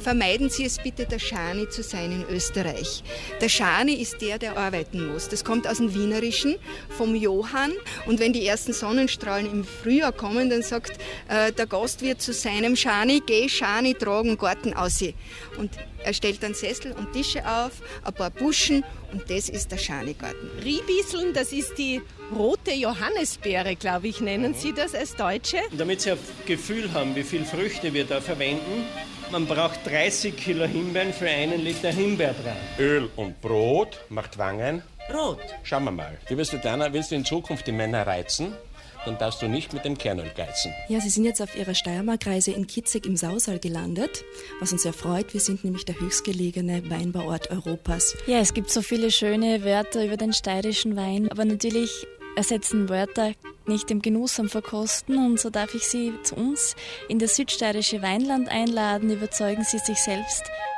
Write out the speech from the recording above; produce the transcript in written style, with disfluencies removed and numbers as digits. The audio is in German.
vermeiden Sie es bitte, der Schani zu sein in Österreich. Der Schani ist der arbeiten muss. Das kommt aus dem Wienerischen, vom Johann. Und wenn die ersten Sonnenstrahlen im Frühjahr kommen, dann sagt der Gastwirt zu seinem Schani, geh Schani tragen, Garten aussehen. Und er stellt dann Sessel und Tische auf, ein paar Buschen und das ist der Schanigarten. Riebieseln, das ist die rote Johannisbeere, glaube ich, nennen Sie das als Deutsche? Damit Sie ein Gefühl haben, wie viele Früchte wir da verwenden, man braucht 30 Kilo Himbeeren für 1 Liter Himbeerbrei. Öl und Brot macht Wangen Rot. Schauen wir mal. Liebe Svetlana, willst du in Zukunft die Männer reizen? Dann darfst du nicht mit dem Kernöl geizen. Ja, Sie sind jetzt auf Ihrer Steiermarkreise in Kitzig im Sausal gelandet, was uns sehr freut. Wir sind nämlich der höchstgelegene Weinbauort Europas. Ja, es gibt so viele schöne Wörter über den steirischen Wein, aber natürlich ersetzen Wörter nicht dem Genuss am Verkosten, und so darf ich Sie zu uns in das südsteirische Weinland einladen. Überzeugen Sie sich selbst